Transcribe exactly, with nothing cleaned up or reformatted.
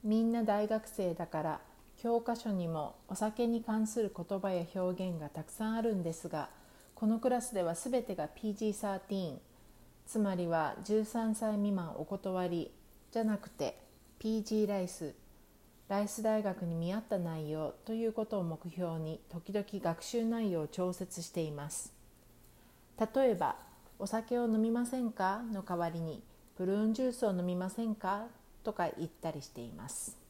みんな大学生だから教科書にもお酒に関する言葉や表現がたくさんあるんですが、このクラスではすべてが ピージーサーティーン、 つまりはじゅうさんさい未満お断りじゃなくて ピージー ライス、ライス大学に見合った内容ということを目標に時々学習内容を調節しています。例えば、お酒を飲みませんかの代わりにプルーンジュースを飲みませんかとか言ったりしています。